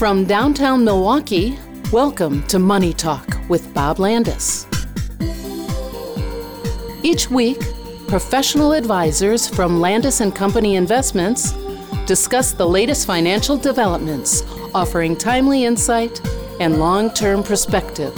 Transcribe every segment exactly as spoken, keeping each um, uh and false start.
From downtown Milwaukee, welcome to Money Talk with Bob Landis. Each week, professional advisors from Landis and Company Investments discuss the latest financial developments, offering timely insight and long-term perspective.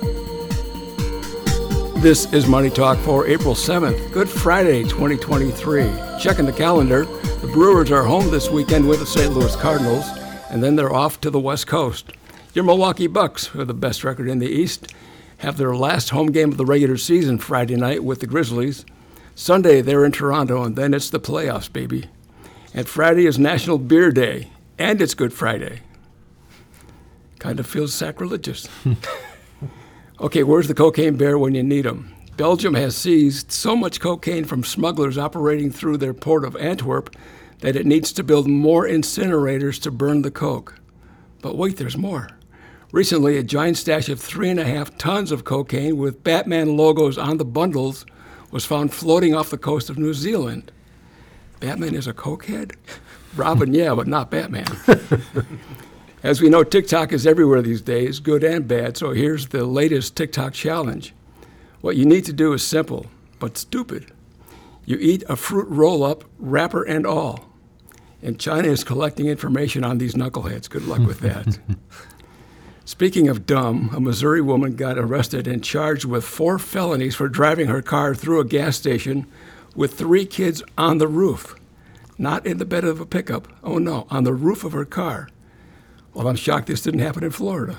This is Money Talk for April seventh, Good Friday, twenty twenty-three. Checking the calendar, the Brewers are home this weekend with the Saint Louis Cardinals, and then they're off to the West Coast. Your Milwaukee Bucks, who are the best record in the East, have their last home game of the regular season Friday night with the Grizzlies. Sunday, they're in Toronto, and then it's the playoffs, baby. And Friday is National Beer Day, and it's Good Friday. Kind of feels sacrilegious. Okay, where's the cocaine bear when you need him? Belgium has seized so much cocaine from smugglers operating through their port of Antwerp that it needs to build more incinerators to burn the coke. But wait, there's more. Recently, a giant stash of three and a half tons of cocaine with Batman logos on the bundles was found floating off the coast of New Zealand. Batman is a cokehead? Robin, yeah, but not Batman. As we know, TikTok is everywhere these days, good and bad, so here's the latest TikTok challenge. What you need to do is simple, but stupid. You eat a fruit roll-up, wrapper and all. And China is collecting information on these knuckleheads. Good luck with that. Speaking of dumb, a Missouri woman got arrested and charged with four felonies for driving her car through a gas station with three kids on the roof. Not in the bed of a pickup. Oh, no, on the roof of her car. Well, I'm shocked this didn't happen in Florida.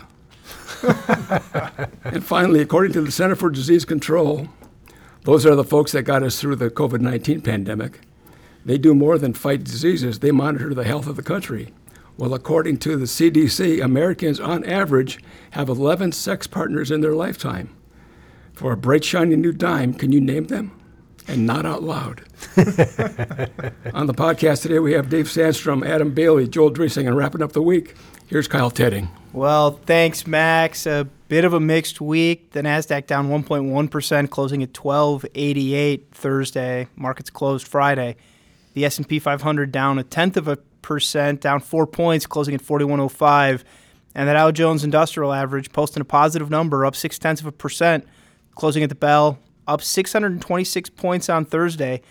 And finally, according to the Center for Disease Control, those are the folks that got us through the covid nineteen pandemic. They do more than fight diseases. They monitor the health of the country. Well, according to the C D C, Americans on average have eleven sex partners in their lifetime. For a bright, shiny new dime, can you name them? And not out loud. On the podcast today, we have Dave Sandstrom, Adam Bailey, Joel Driesing, and wrapping up the week, here's Kyle Tedding. Well, thanks, Max. A bit of a mixed week. The NASDAQ down one point one percent, closing at twelve eighty-eight Thursday. Markets closed Friday. The S and P five hundred down a tenth of a percent, down four points, closing at forty-one oh five. And the Dow Jones Industrial Average posting a positive number, up six tenths of a percent, closing at the bell, up six hundred twenty-six points on Thursday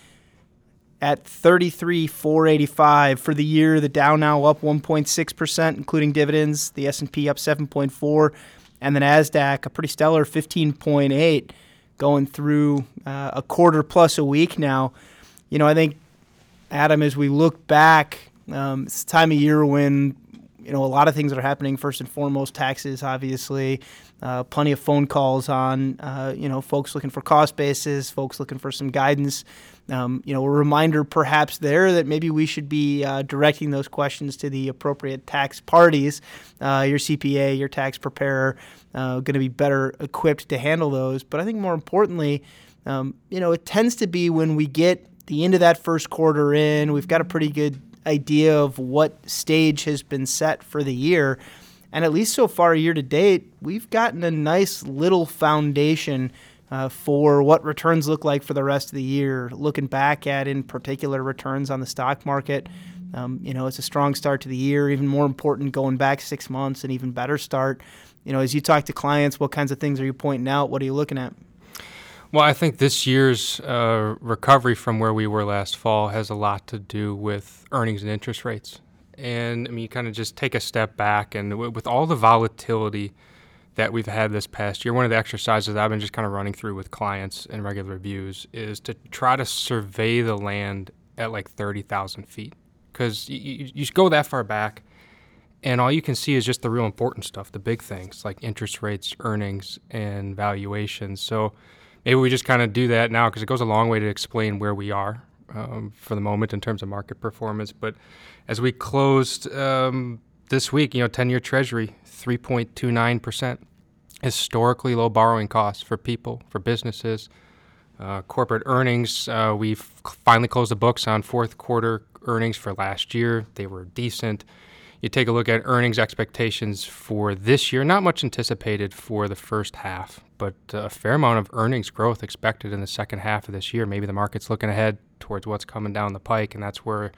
at thirty-three four eighty-five. For the year, the Dow now up one point six percent, including dividends. The S and P up seven point four, and the NASDAQ a pretty stellar fifteen point eight, going through uh, a quarter plus a week now. You know, I think, Adam, as we look back, um, it's the time of year when, you know, a lot of things are happening. First and foremost, taxes, obviously. Uh, plenty of phone calls on, uh, you know, folks looking for cost basis, folks looking for some guidance. Um, you know, a reminder perhaps there that maybe we should be uh, directing those questions to the appropriate tax parties. Uh, your C P A, your tax preparer, uh, going to be better equipped to handle those. But I think more importantly, um, you know, it tends to be when we get the end of that first quarter in, we've got a pretty good idea of what stage has been set for the year. And at least so far year to date, we've gotten a nice little foundation uh, for what returns look like for the rest of the year. Looking back at, in particular, returns on the stock market, um, you know, it's a strong start to the year. Even more important, going back six months, an even better start. You know, as you talk to clients, what kinds of things are you pointing out? What are you looking at? Well, I think this year's uh, recovery from where we were last fall has a lot to do with earnings and interest rates. And, I mean, you kind of just take a step back, and w- with all the volatility that we've had this past year, one of the exercises that I've been just kind of running through with clients in regular reviews is to try to survey the land at like thirty thousand feet. Because you, you, you go that far back, and all you can see is just the real important stuff, the big things like interest rates, earnings, and valuations. So maybe we just kind of do that now because it goes a long way to explain where we are um, for the moment in terms of market performance. But as we closed um, this week, you know, ten-year Treasury, three point two nine percent. Historically low borrowing costs for people, for businesses. Uh, corporate earnings, uh, we've finally closed the books on fourth quarter earnings for last year. They were decent. You take a look at earnings expectations for this year, not much anticipated for the first half, but a fair amount of earnings growth expected in the second half of this year. Maybe the market's looking ahead towards what's coming down the pike, and that's where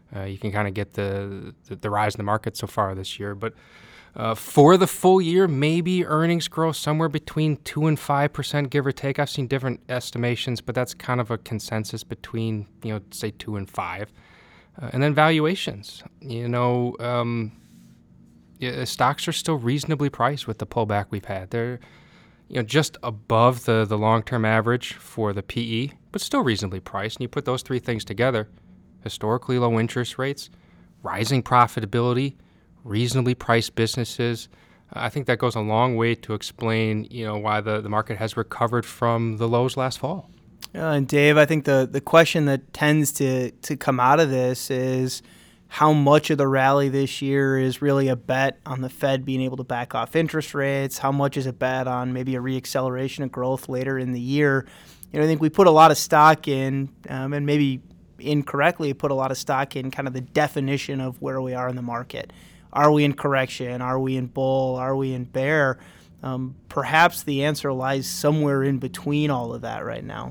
uh, you can kind of get the, the the rise in the market so far this year. But uh, for the full year, maybe earnings growth somewhere between two and five percent, give or take. I've seen different estimations, but that's kind of a consensus between, you know, say two and five. Uh, and then valuations, you know, um, yeah, stocks are still reasonably priced with the pullback we've had. They're, you know, just above the, the long-term average for the P E, but still reasonably priced. And you put those three things together, historically low interest rates, rising profitability, reasonably priced businesses. I think that goes a long way to explain, you know, why the, the market has recovered from the lows last fall. Uh, and Dave, I think the, the question that tends to, to come out of this is how much of the rally this year is really a bet on the Fed being able to back off interest rates? How much is a bet on maybe a reacceleration of growth later in the year? You know, I think we put a lot of stock in, um, and maybe incorrectly put a lot of stock in kind of the definition of where we are in the market. Are we in correction? Are we in bull? Are we in bear? Um, perhaps the answer lies somewhere in between all of that right now.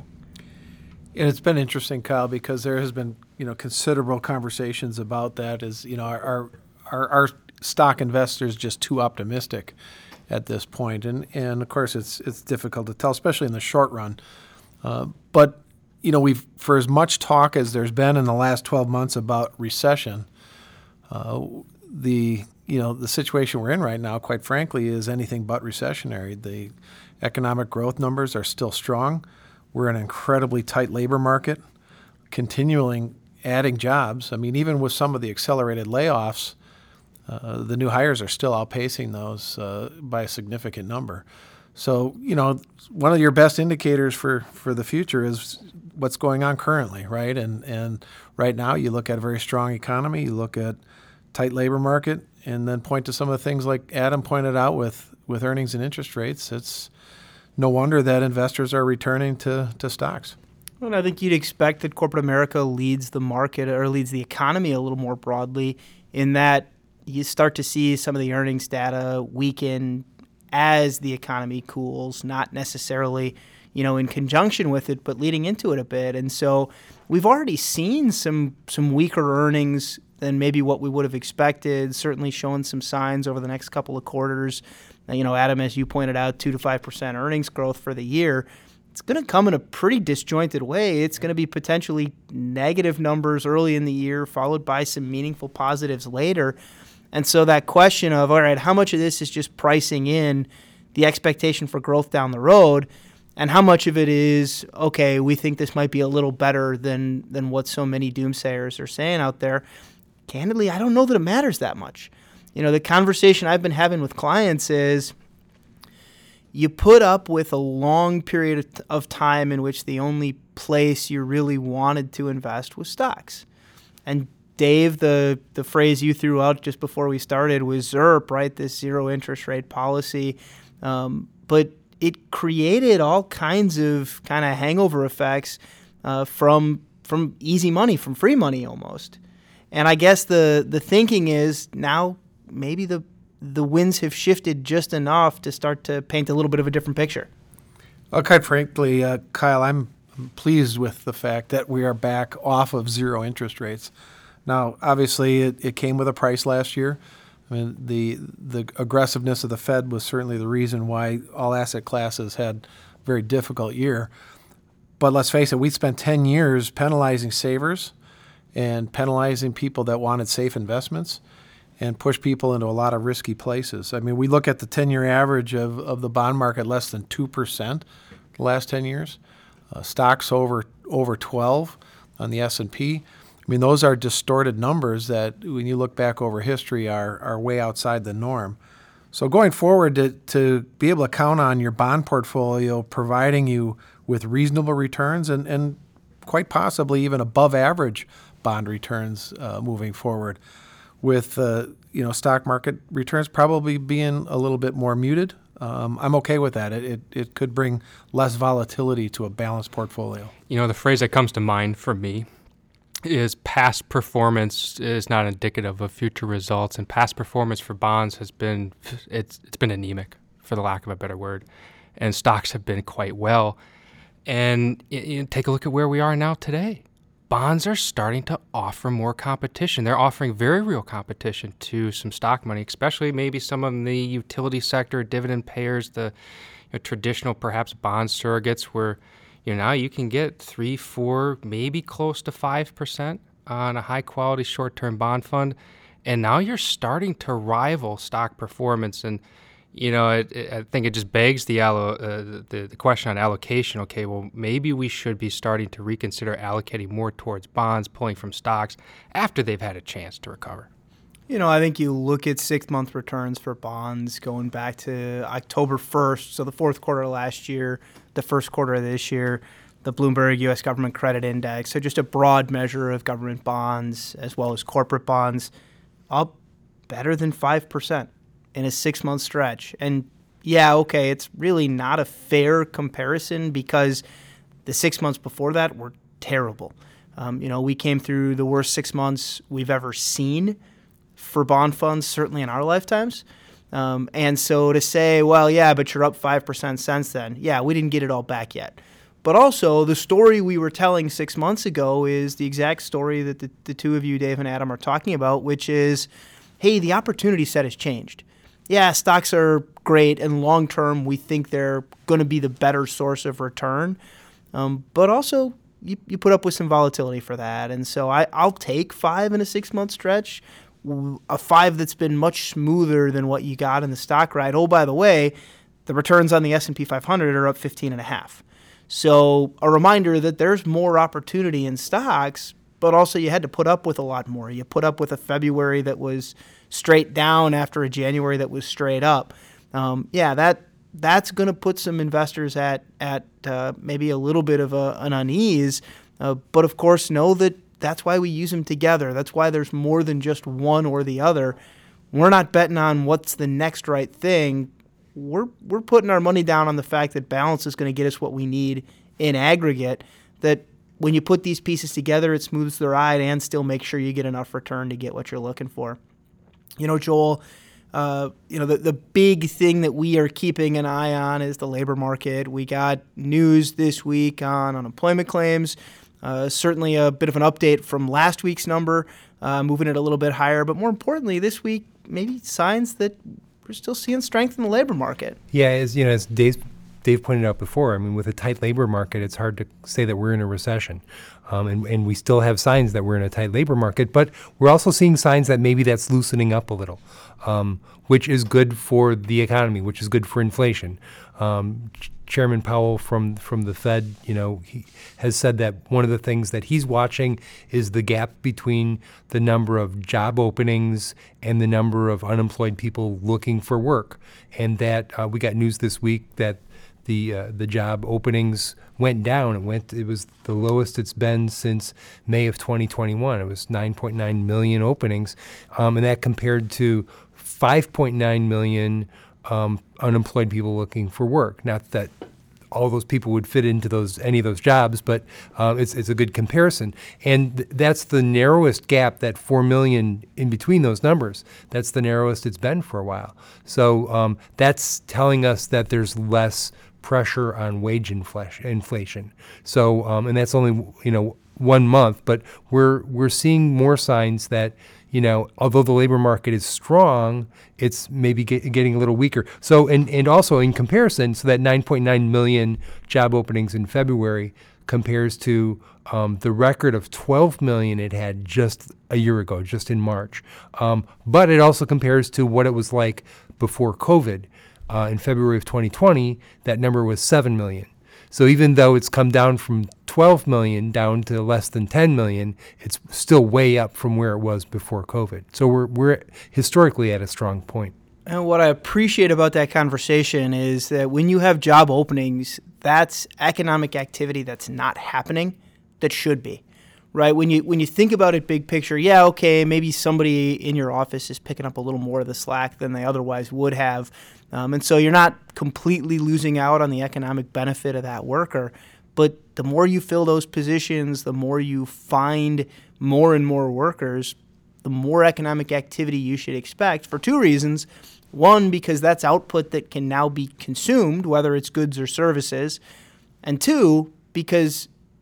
And it's been interesting, Kyle, because there has been, you know, considerable conversations about that. Is, you know, are our our stock investors just too optimistic at this point? And and of course, it's it's difficult to tell, especially in the short run. Uh, but you know, we've for as much talk as there's been in the last twelve months about recession, uh, the you know the situation we're in right now, quite frankly, is anything but recessionary. The economic growth numbers are still strong. We're in an incredibly tight labor market, continuing adding jobs. I mean, even with some of the accelerated layoffs, uh, the new hires are still outpacing those uh, by a significant number. So, you know, one of your best indicators for, for the future is what's going on currently, right? And and right now you look at a very strong economy, you look at tight labor market, and then point to some of the things like Adam pointed out with, with earnings and interest rates. It's no wonder that investors are returning to, to stocks. Well, I think you'd expect that corporate America leads the market or leads the economy a little more broadly in that you start to see some of the earnings data weaken as the economy cools, not necessarily, you know, in conjunction with it, but leading into it a bit. And so we've already seen some some weaker earnings than maybe what we would have expected, certainly showing some signs over the next couple of quarters. You know, Adam, as you pointed out, two to five percent earnings growth for the year. It's going to come in a pretty disjointed way. It's going to be potentially negative numbers early in the year, followed by some meaningful positives later. And so that question of, all right, how much of this is just pricing in the expectation for growth down the road, and how much of it is, okay, we think this might be a little better than than what so many doomsayers are saying out there. Candidly, I don't know that it matters that much. You know, the conversation I've been having with clients is you put up with a long period of time in which the only place you really wanted to invest was stocks. And Dave, the, the phrase you threw out just before we started was ZIRP, right, this zero interest rate policy. Um, but it created all kinds of kind of hangover effects uh, from from easy money, from free money almost. And I guess the, the thinking is now maybe the the winds have shifted just enough to start to paint a little bit of a different picture. Well, quite frankly, uh, Kyle, I'm pleased with the fact that we are back off of zero interest rates. Now, obviously, it, it came with a price last year. I mean, the the aggressiveness of the Fed was certainly the reason why all asset classes had a very difficult year. But let's face it, we spent ten years penalizing savers and penalizing people that wanted safe investments and push people into a lot of risky places. I mean, we look at the ten-year average of, of the bond market, less than two percent the last ten years. Uh, stocks over over twelve on the S and P. I mean, those are distorted numbers that, when you look back over history, are are way outside the norm. So going forward, to, to be able to count on your bond portfolio providing you with reasonable returns and, and quite possibly even above average bond returns uh, moving forward, with uh, you know stock market returns probably being a little bit more muted. Um, I'm okay with that. It, it it could bring less volatility to a balanced portfolio. You know, the phrase that comes to mind for me is past performance is not indicative of future results, and past performance for bonds has been it's it's been anemic, for the lack of a better word, and stocks have been quite well. And you know, take a look at where we are now today. bonds are starting to offer more competition. They're offering very real competition to some stock money, especially maybe some of the utility sector, dividend payers, the you know, traditional perhaps bond surrogates where you know now you can get three, four, maybe close to five percent on a high quality short-term bond fund. And now you're starting to rival stock performance. And You know, it, it, I think it just begs the, allo, uh, the the question on allocation. Okay, well, maybe we should be starting to reconsider allocating more towards bonds, pulling from stocks after they've had a chance to recover. You know, I think you look at six-month returns for bonds going back to October first, so the fourth quarter of last year, the first quarter of this year, the Bloomberg U S Government Credit Index, so just a broad measure of government bonds as well as corporate bonds, up better than five percent. In a six-month stretch. And yeah, okay, it's really not a fair comparison because the six months before that were terrible. Um, you know, we came through the worst six months we've ever seen for bond funds, certainly in our lifetimes. Um, and so to say, well, yeah, but you're up five percent since then. Yeah, we didn't get it all back yet. But also, the story we were telling six months ago is the exact story that the, the two of you, Dave and Adam, are talking about, which is, hey, the opportunity set has changed. Yeah, stocks are great, and long-term, we think they're going to be the better source of return. Um, but also, you, you put up with some volatility for that. And so I, I'll take five in a six-month stretch, a five that's been much smoother than what you got in the stock ride. Oh, by the way, the returns on the S and P five hundred are up fifteen and a half. So a reminder that there's more opportunity in stocks, but also you had to put up with a lot more. You put up with a February that was straight down after a January that was straight up. Um, yeah, that that's going to put some investors at at uh, maybe a little bit of a, an unease. Uh, but of course, know that that's why we use them together. That's why there's more than just one or the other. We're not betting on what's the next right thing. We're we're putting our money down on the fact that balance is going to get us what we need in aggregate. That when you put these pieces together, it smooths the ride and still makes sure you get enough return to get what you're looking for. You know, Joel, uh, you know, the, the big thing that we are keeping an eye on is the labor market. We got news this week on unemployment claims, uh, certainly a bit of an update from last week's number, uh, moving it a little bit higher. But more importantly, this week, maybe signs that we're still seeing strength in the labor market. Yeah, as you know, as Dave, Dave pointed out before, I mean, with a tight labor market, it's hard to say that we're in a recession. Um, and, and we still have signs that we're in a tight labor market, but we're also seeing signs that maybe that's loosening up a little, um, which is good for the economy, which is good for inflation. Um, Ch- Chairman Powell from from the Fed, you know, he has said that one of the things that he's watching is the gap between the number of job openings and the number of unemployed people looking for work, and that uh, we got news this week that the uh, the job openings went down. It went. It was the lowest it's been since May of twenty twenty-one. It was nine point nine million openings, um, and that compared to five point nine million um, unemployed people looking for work. Not that all those people would fit into those any of those jobs, but uh, it's it's a good comparison. And th- that's the narrowest gap, that four million in between those numbers. That's the narrowest it's been for a while. So um, that's telling us that there's less pressure on wage inflation. So, um, and that's only, you know, one month, but we're we're seeing more signs that, you know, although the labor market is strong, it's maybe get, getting a little weaker. So, and, and also in comparison, so that nine point nine million job openings in February compares to um, the record of twelve million it had just a year ago, just in March. Um, but it also compares to what it was like before COVID. Uh, in February of twenty twenty, that number was seven million. So even though it's come down from twelve million down to less than ten million, it's still way up from where it was before COVID. So we're we're historically at a strong point. And what I appreciate about that conversation is that when you have job openings, that's economic activity that's not happening that should be. Right? When you when you think about it big picture, yeah, okay, maybe somebody in your office is picking up a little more of the slack than they otherwise would have. Um, and so you're not completely losing out on the economic benefit of that worker. But the more you fill those positions, the more you find more and more workers, the more economic activity you should expect for two reasons. One, because that's output that can now be consumed, whether it's goods or services. And two, because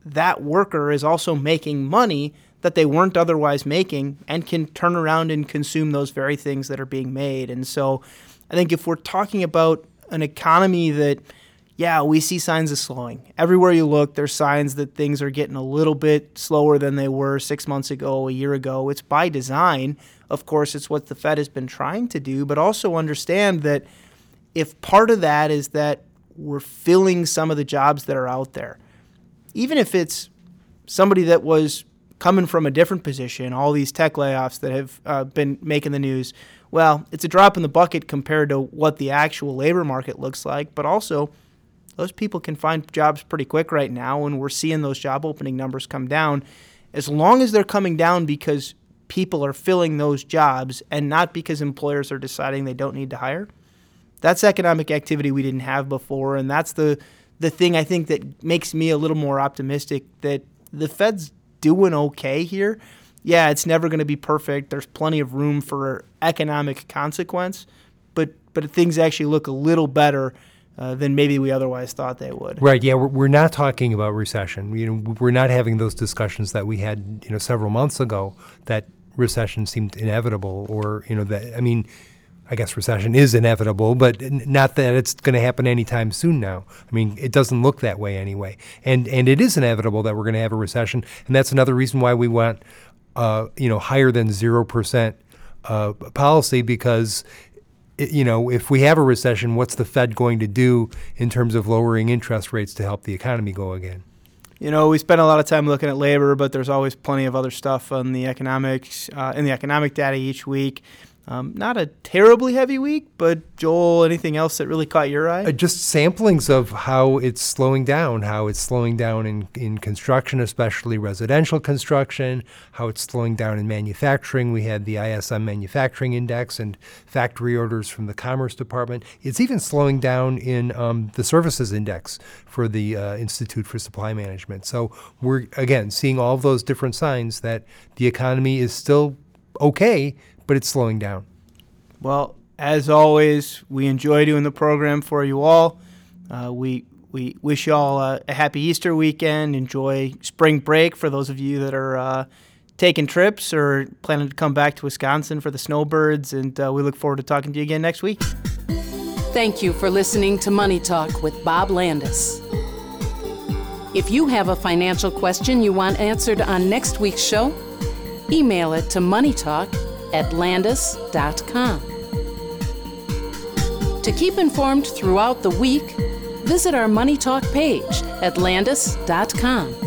that worker is also making money that they weren't otherwise making and can turn around and consume those very things that are being made. And so I think if we're talking about an economy that, yeah, we see signs of slowing. Everywhere you look, there's signs that things are getting a little bit slower than they were six months ago, a year ago. It's by design. Of course, it's what the Fed has been trying to do, but also understand that if part of that is that we're filling some of the jobs that are out there, even if it's somebody that was coming from a different position, all these tech layoffs that have uh, been making the news, well, it's a drop in the bucket compared to what the actual labor market looks like, but also those people can find jobs pretty quick right now, and we're seeing those job opening numbers come down. As long as they're coming down because people are filling those jobs and not because employers are deciding they don't need to hire, that's economic activity we didn't have before, and that's the, the thing I think that makes me a little more optimistic that the Fed's doing okay here. Yeah, it's never going to be perfect. There's plenty of room for economic consequence, but but things actually look a little better uh, than maybe we otherwise thought they would. Right. Yeah, we're, we're not talking about recession. You know, we're not having those discussions that we had, you know, several months ago that recession seemed inevitable, or you know that I mean. I guess recession is inevitable, but not that it's going to happen anytime soon now. I mean, it doesn't look that way anyway. And and it is inevitable that we're going to have a recession, and that's another reason why we want, uh, you know, higher than zero percent uh, policy, because, it, you know, if we have a recession, what's the Fed going to do in terms of lowering interest rates to help the economy go again? You know, we spend a lot of time looking at labor, but there's always plenty of other stuff on the economics, uh, in the economic data each week. Um, not a terribly heavy week, but Joel, anything else that really caught your eye? Uh, just samplings of how it's slowing down, how it's slowing down in, in construction, especially residential construction, how it's slowing down in manufacturing. We had the I S M Manufacturing Index and factory orders from the Commerce Department. It's even slowing down in um, the Services Index for the uh, Institute for Supply Management. So we're, again, seeing all of those different signs that the economy is still okay, but it's slowing down. Well, as always, we enjoy doing the program for you all. Uh, we we wish you all a, a happy Easter weekend. Enjoy spring break for those of you that are uh, taking trips or planning to come back to Wisconsin for the snowbirds. And uh, we look forward to talking to you again next week. Thank you for listening to Money Talk with Bob Landis. If you have a financial question you want answered on next week's show, email it to moneytalk at landis dot com. To keep informed throughout the week, visit our Money Talk page at landis dot com.